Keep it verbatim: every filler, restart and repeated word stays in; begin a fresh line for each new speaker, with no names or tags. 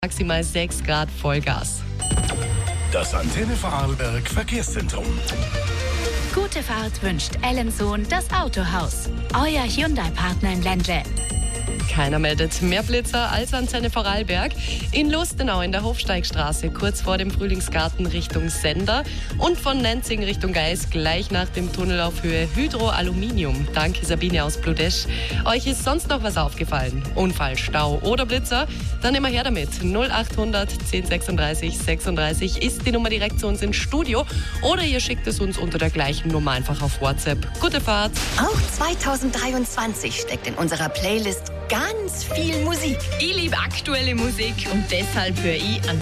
maximal sechs Grad Vollgas.
Das Antenne Vorarlberg Verkehrszentrum.
Gute Fahrt wünscht Ellensohn das Autohaus. Euer Hyundai-Partner im Ländle.
Keiner meldet mehr Blitzer als Antenne Vorarlberg. In Lustenau in der Hofsteigstraße, kurz vor dem Frühlingsgarten Richtung Sender. Und von Nenzing Richtung Geis, gleich nach dem Tunnel auf Höhe Hydroaluminium. Danke Sabine aus Bludesch. Euch ist sonst noch was aufgefallen? Unfall, Stau oder Blitzer? Dann immer her damit. null achthundert zehn sechsunddreißig sechsunddreißig ist die Nummer direkt zu uns ins Studio. Oder ihr schickt es uns unter der gleichen Nummer einfach auf WhatsApp. Gute Fahrt!
Auch zweitausenddreiundzwanzig steckt in unserer Playlist ganz viel Musik.
Ich liebe aktuelle Musik und deshalb höre ich